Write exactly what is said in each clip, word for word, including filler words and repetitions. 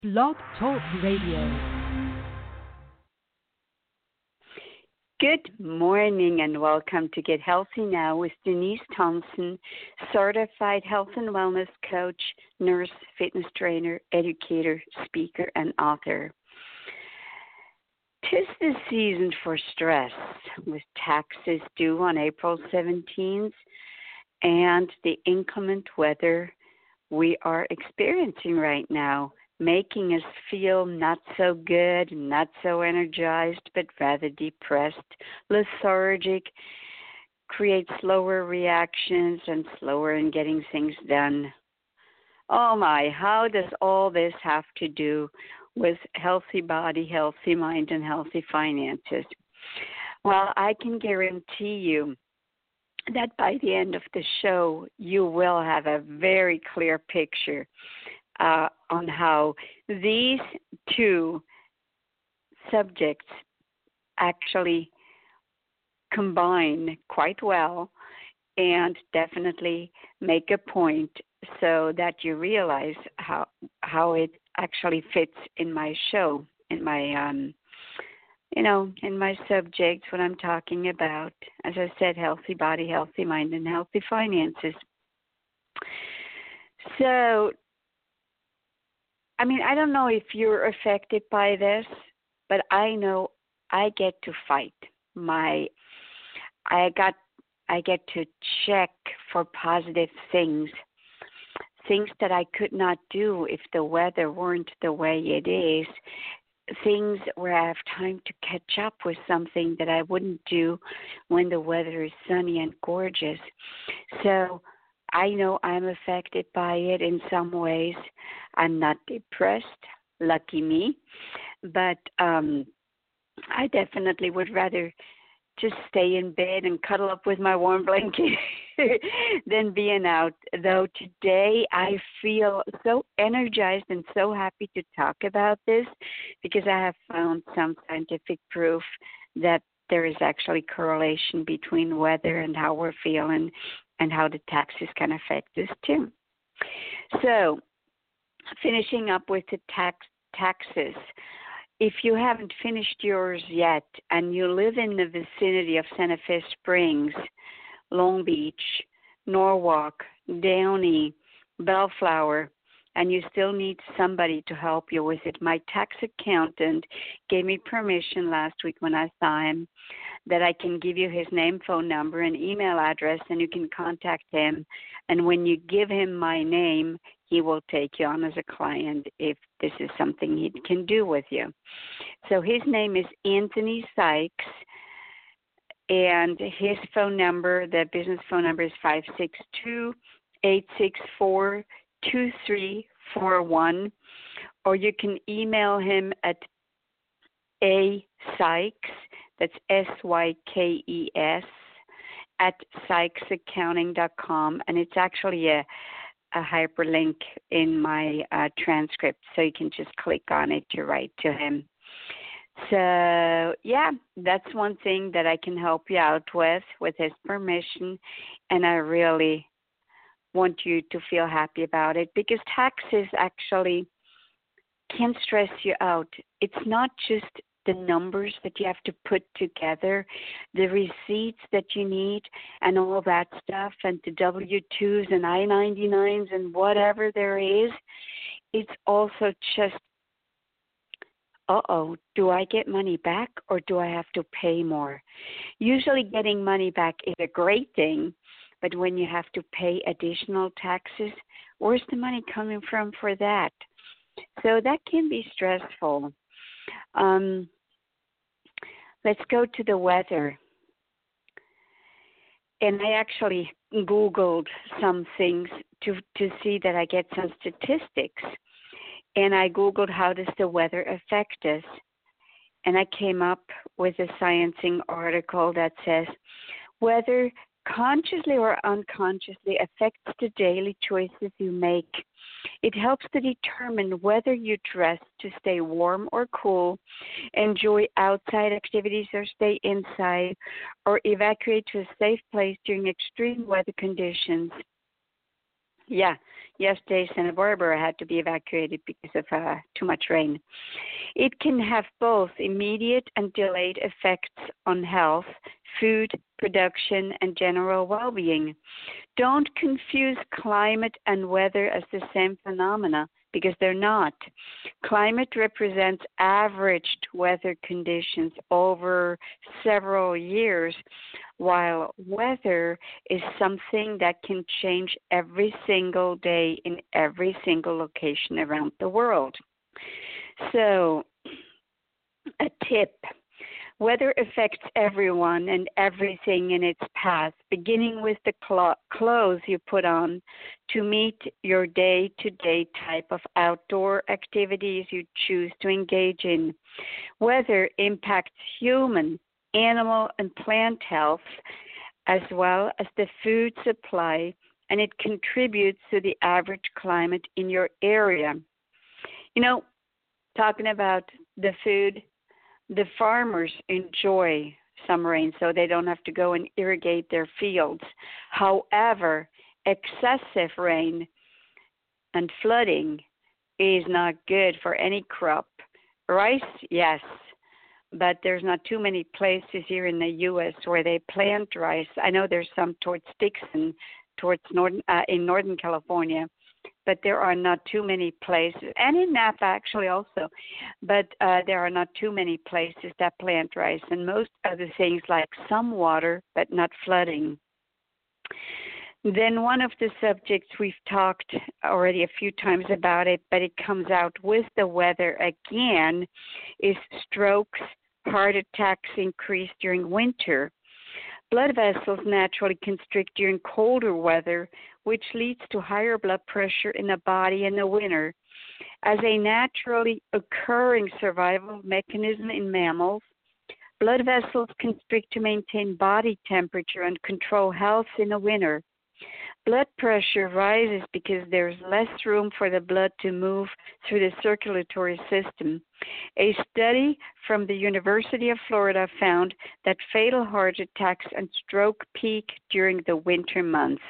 Blog Talk Radio. Good morning and welcome to Get Healthy Now with Denise Thompson, certified health and wellness coach, nurse, fitness trainer, educator, speaker, and author. 'Tis the season for stress, with taxes due on April seventeenth and the inclement weather we are experiencing right now, making us feel not so good, not so energized, but rather depressed, lethargic, creates slower reactions and slower in getting things done. Oh my, how does all this have to do with healthy body, healthy mind, and healthy finances? Well, I can guarantee you that by the end of the show, you will have a very clear picture Uh, on how these two subjects actually combine quite well and definitely make a point so that you realize how how it actually fits in my show, in my um, you know, in my subjects, what I'm talking about. As I said, healthy body, healthy mind, and healthy finances. So I mean, I don't know if you're affected by this, but I know I get to fight. My, I got, I get to check for positive things, things that I could not do if the weather weren't the way it is, things where I have time to catch up with something that I wouldn't do when the weather is sunny and gorgeous. So I know I'm affected by it in some ways. I'm not depressed, lucky me, but um, I definitely would rather just stay in bed and cuddle up with my warm blanket than being out. Though today I feel so energized and so happy to talk about this because I have found some scientific proof that there is actually correlation between weather and how we're feeling and how the taxes can affect us too. So, finishing up with the tax taxes. If you haven't finished yours yet and you live in the vicinity of Santa Fe Springs, Long Beach, Norwalk, Downey, Bellflower, and you still need somebody to help you with it, my tax accountant gave me permission last week when I saw him that I can give you his name, phone number, and email address, and you can contact him. And when you give him my name, he will take you on as a client if this is something he can do with you. So his name is Anthony Sykes, and his phone number, the business phone number is five six two, eight six four, two three four one, or you can email him at a Sykes, that's S Y K E S, at sykes accounting dot com, and it's actually a, a hyperlink in my uh, transcript, so you can just click on it to write to him. So, yeah, that's one thing that I can help you out with, with his permission, and I really want you to feel happy about it because taxes actually can stress you out. It's not just the numbers that you have to put together, the receipts that you need and all that stuff, and the W two's and I ninety-nines and whatever there is. It's also just, uh-oh, do I get money back or do I have to pay more? Usually getting money back is a great thing, but when you have to pay additional taxes, where's the money coming from for that? So that can be stressful. Um, let's go to the weather. And I actually Googled some things to, to see that I get some statistics. And I Googled how does the weather affect us. And I came up with a sciencing article that says weather consciously or unconsciously affects the daily choices you make. It helps to determine whether you dress to stay warm or cool, enjoy outside activities or stay inside, or evacuate to a safe place during extreme weather conditions. Yeah, yesterday Santa Barbara had to be evacuated because of uh, too much rain. It can have both immediate and delayed effects on health, food production, and general well-being. Don't confuse climate and weather as the same phenomena because they're not. Climate represents averaged weather conditions over several years, while weather is something that can change every single day in every single location around the world. So, a tip. Weather affects everyone and everything in its path, beginning with the clo- clothes you put on to meet your day-to-day type of outdoor activities you choose to engage in. Weather impacts human, animal, and plant health, as well as the food supply, and it contributes to the average climate in your area. You know, talking about the food, the farmers enjoy some rain so they don't have to go and irrigate their fields. However, excessive rain and flooding is not good for any crop. Rice, yes, but there's not too many places here in the U S where they plant rice. I know there's some towards Dixon, towards northern, uh, in Northern California, but there are not too many places, and in Napa actually also, but uh, there are not too many places that plant rice, and most other things like some water, but not flooding. Then one of the subjects we've talked already a few times about it, but it comes out with the weather again, is strokes, heart attacks increase during winter. Blood vessels naturally constrict during colder weather, which leads to higher blood pressure in the body in the winter. As a naturally occurring survival mechanism in mammals, blood vessels constrict to maintain body temperature and control health in the winter. Blood pressure rises because there's less room for the blood to move through the circulatory system. A study from the University of Florida found that fatal heart attacks and stroke peak during the winter months.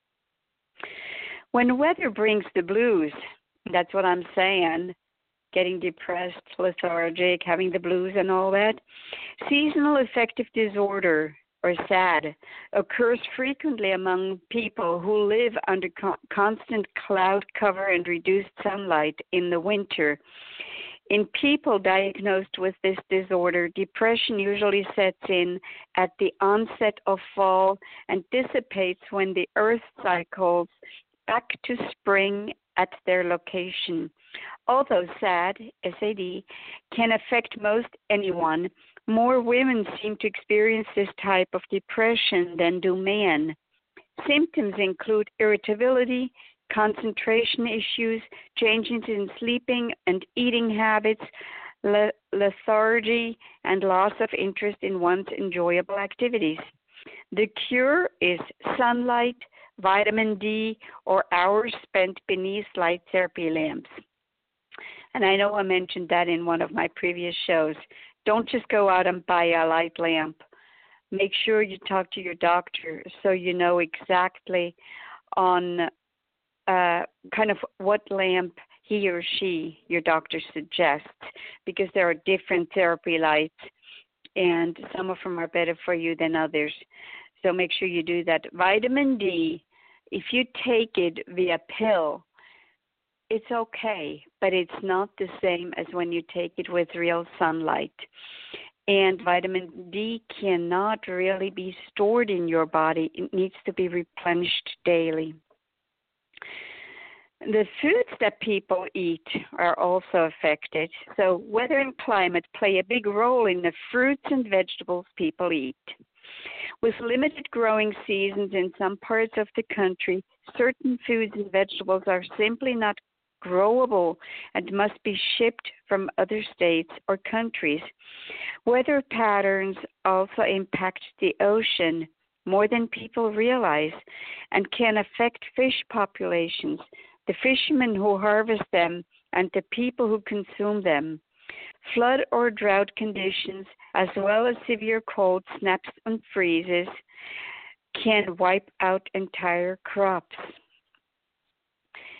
When weather brings the blues, that's what I'm saying, getting depressed, lethargic, having the blues and all that, seasonal affective disorder, or SAD, occurs frequently among people who live under co- constant cloud cover and reduced sunlight in the winter. In people diagnosed with this disorder, depression usually sets in at the onset of fall and dissipates when the earth cycles back to spring at their location. Although SAD, S A D, can affect most anyone, more women seem to experience this type of depression than do men. Symptoms include irritability, concentration issues, changes in sleeping and eating habits, le- lethargy, and loss of interest in one's enjoyable activities. The cure is sunlight, vitamin D, or hours spent beneath light therapy lamps. And I know I mentioned that in one of my previous shows. Don't just go out and buy a light lamp. Make sure you talk to your doctor so you know exactly on uh, kind of what lamp he or she, your doctor, suggests, because there are different therapy lights, and some of them are better for you than others. So make sure you do that. Vitamin D, if you take it via pill, it's okay, but it's not the same as when you take it with real sunlight. And vitamin D cannot really be stored in your body. It needs to be replenished daily. The foods that people eat are also affected. So weather and climate play a big role in the fruits and vegetables people eat. With limited growing seasons in some parts of the country, certain foods and vegetables are simply not growable and must be shipped from other states or countries. Weather patterns also impact the ocean more than people realize and can affect fish populations, the fishermen who harvest them, and the people who consume them. Flood or drought conditions, as well as severe cold snaps and freezes, can wipe out entire crops.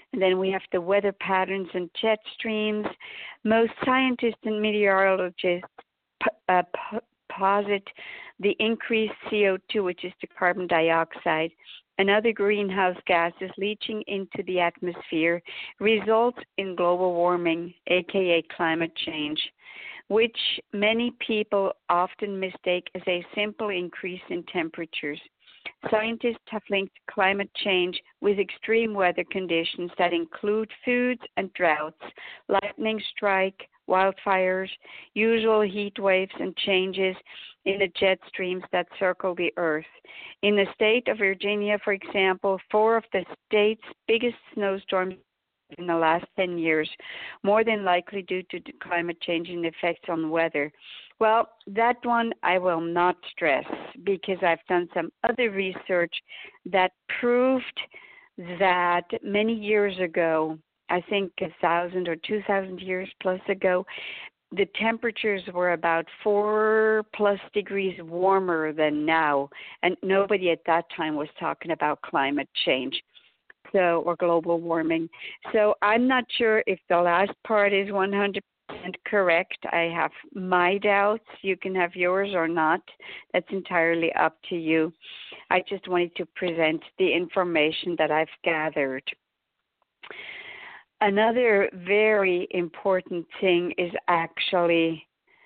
And then we have the weather patterns and jet streams. Most scientists and meteorologists p- uh, p- posit the increased C O two, which is the carbon dioxide, and other greenhouse gases leaching into the atmosphere results in global warming, aka climate change, which many people often mistake as a simple increase in temperatures. Scientists have linked climate change with extreme weather conditions that include floods and droughts, lightning strike, wildfires, usual heat waves, and changes in the jet streams that circle the Earth. In the state of Virginia, for example, four of the state's biggest snowstorms in the last ten years, more than likely due to the climate change and effects on weather. Well, that one I will not stress because I've done some other research that proved that many years ago, I think a thousand or two thousand years plus ago, the temperatures were about four plus degrees warmer than now, and nobody at that time was talking about climate change. So, or global warming. So I'm not sure if the last part is one hundred percent correct. I have my doubts. You can have yours or not. That's entirely up to you. I just wanted to present the information that I've gathered. Another very important thing is actually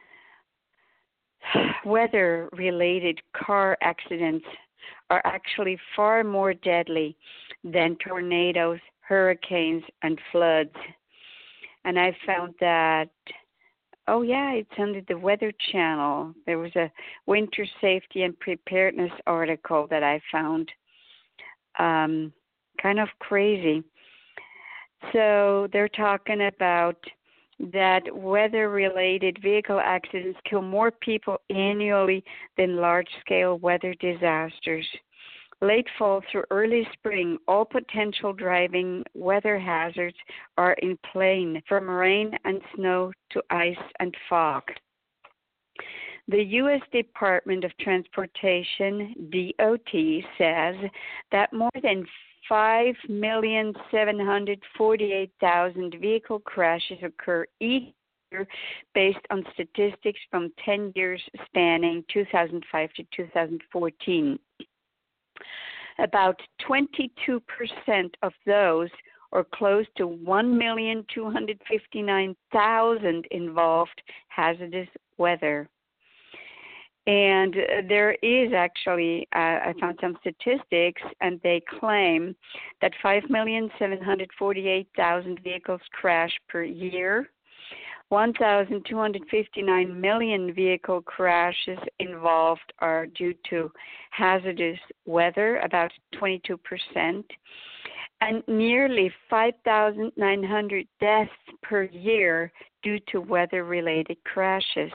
weather-related car accidents are actually far more deadly than tornadoes, hurricanes, and floods. And I found that, oh yeah, it's under the Weather Channel. There was a winter safety and preparedness article that I found. Um, kind of crazy. So they're talking about that weather-related vehicle accidents kill more people annually than large-scale weather disasters. Late fall through early spring, all potential driving weather hazards are in play, from rain and snow to ice and fog. The U S Department of Transportation, D O T, says that more than five million seven hundred forty-eight thousand vehicle crashes occur each year based on statistics from ten years spanning two thousand five to two thousand fourteen. About twenty-two percent of those, or close to one million two hundred fifty-nine thousand, involved hazardous weather. And there is actually, uh, I found some statistics, and they claim that five million seven hundred forty-eight thousand vehicles crash per year. one thousand two hundred fifty-nine million vehicle crashes involved are due to hazardous weather, about twenty-two percent, and nearly five thousand nine hundred deaths per year due to weather-related crashes.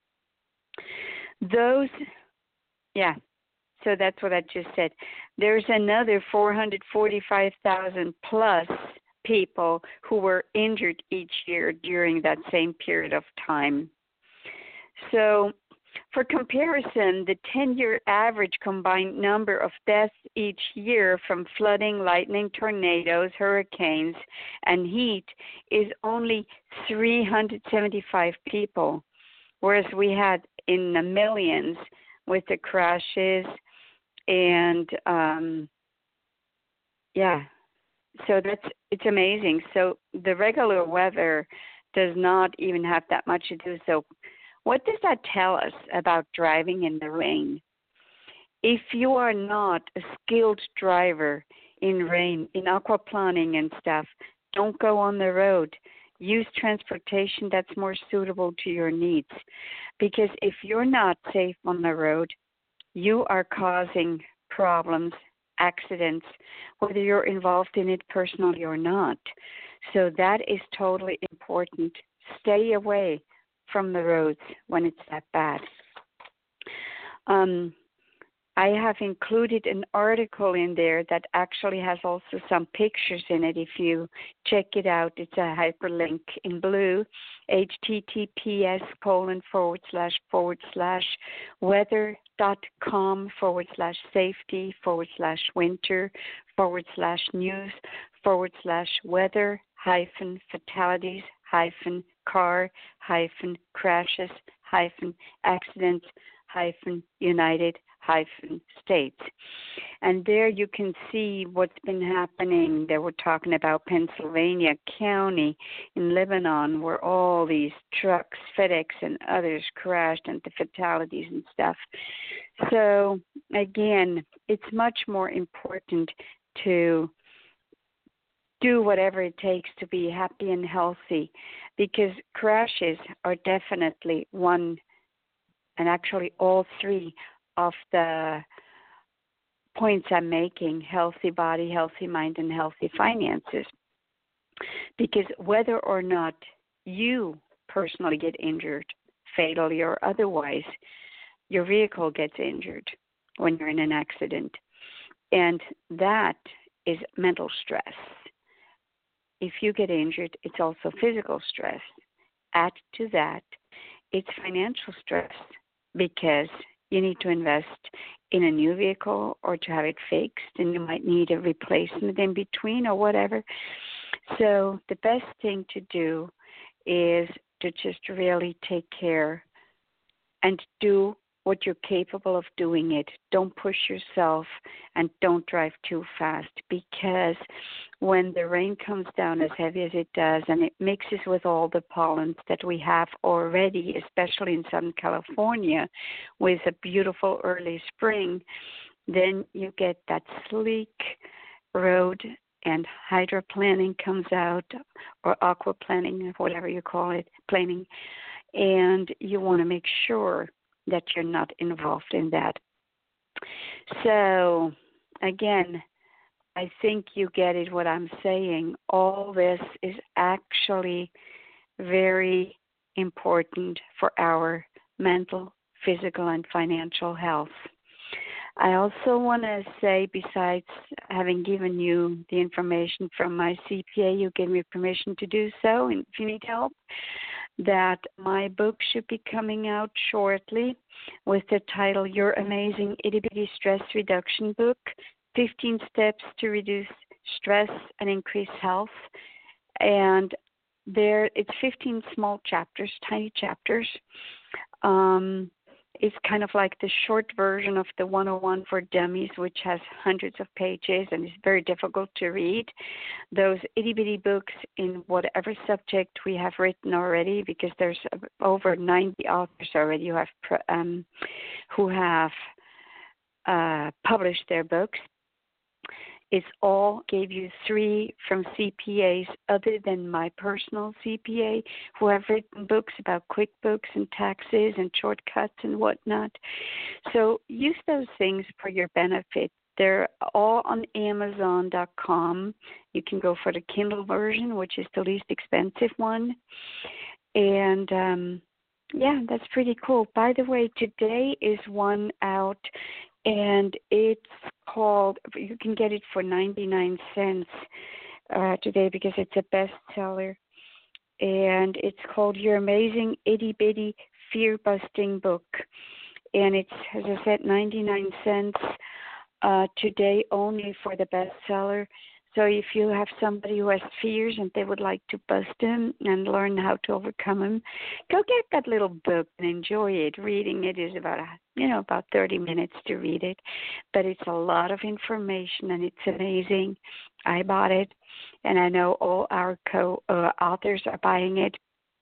Those, yeah, so that's what I just said. There's another four hundred forty-five thousand plus people who were injured each year during that same period of time. So, for comparison, the ten-year average combined number of deaths each year from flooding, lightning, tornadoes, hurricanes, and heat is only three hundred seventy-five people, whereas we had in the millions with the crashes and, um, yeah. So that's, it's amazing. So the regular weather does not even have that much to do. So what does that tell us about driving in the rain? If you are not a skilled driver in rain, in aquaplaning and stuff, don't go on the road. Use transportation that's more suitable to your needs. Because if you're not safe on the road, you are causing problems, accidents, whether you're involved in it personally or not. So that is totally important. Stay away from the roads when it's that bad. Um, I have included an article in there that actually has also some pictures in it. If you check it out, it's a hyperlink in blue, https colon forward slash forward slash weather.com forward slash safety forward slash winter forward slash news forward slash weather hyphen fatalities hyphen car hyphen crashes hyphen accidents hyphen United hyphen states. And there you can see what's been happening. They were talking about Pennsylvania County in Lebanon where all these trucks, FedEx and others crashed and the fatalities and stuff. So again, it's much more important to do whatever it takes to be happy and healthy, because crashes are definitely one, and actually all three of the points I'm making: healthy body, healthy mind, and healthy finances. Because whether or not you personally get injured, fatally or otherwise, your vehicle gets injured when you're in an accident. And that is mental stress. If you get injured, it's also physical stress. Add to that, it's financial stress, because you need to invest in a new vehicle or to have it fixed, and you might need a replacement in between or whatever. So the best thing to do is to just really take care and do what you're capable of doing it. Don't push yourself and don't drive too fast, because when the rain comes down as heavy as it does and it mixes with all the pollens that we have already, especially in Southern California with a beautiful early spring, then you get that sleek road and hydroplaning comes out, or aquaplaning, whatever you call it, planing, and you want to make sure that you're not involved in that. So, again, I think you get it what I'm saying. All this is actually very important for our mental, physical, and financial health. I also want to say, besides having given you the information from my C P A, you gave me permission to do so, and if you need help, that my book should be coming out shortly with the title Your Amazing Itty Bitty Stress Reduction Book, fifteen Steps to Reduce Stress and Increase Health. And there, it's fifteen small chapters, tiny chapters. Um, it's kind of like the short version of the one oh one for Dummies, which has hundreds of pages and is very difficult to read. Those itty-bitty books in whatever subject we have written already, because there's over ninety authors already who have um, who have uh, published their books. It's all gave you three from C P As other than my personal C P A, who have written books about QuickBooks and taxes and shortcuts and whatnot. So use those things for your benefit. They're all on Amazon dot com. You can go for the Kindle version, which is the least expensive one. And um, yeah, that's pretty cool. By the way, today is one out, and it's called, you can get it for ninety-nine cents uh, today because it's a bestseller. And it's called Your Amazing Itty Bitty Fear Busting Book. And it's, as I said, ninety-nine cents uh, today only for the bestseller. So if you have somebody who has fears and they would like to bust them and learn how to overcome them, go get that little book and enjoy it. Reading it is about, you know, about thirty minutes to read it, but it's a lot of information and it's amazing. I bought it, and I know all our co-authors uh, are buying it.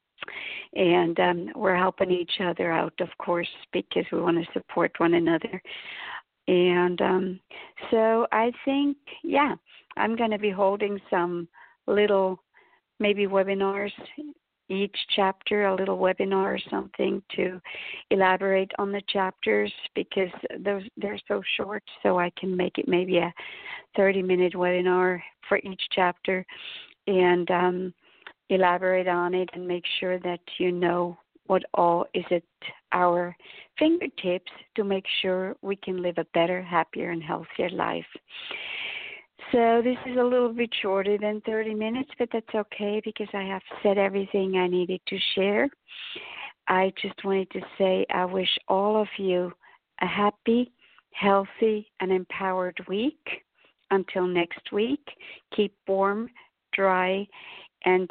And um, we're helping each other out, of course, because we want to support one another. And um, so I think, yeah, I'm going to be holding some little maybe webinars, each chapter, a little webinar or something to elaborate on the chapters, because those they're so short, so I can make it maybe a thirty-minute webinar for each chapter and um, elaborate on it and make sure that you know what all is at our fingertips to make sure we can live a better, happier, and healthier life. So this is a little bit shorter than thirty minutes, but that's okay because I have said everything I needed to share. I just wanted to say I wish all of you a happy, healthy, and empowered week. until next week, keep warm, dry, and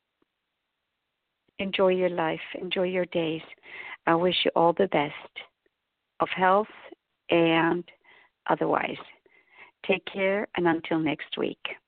enjoy your life. Enjoy your days. I wish you all the best of health and otherwise. Take care, and until next week.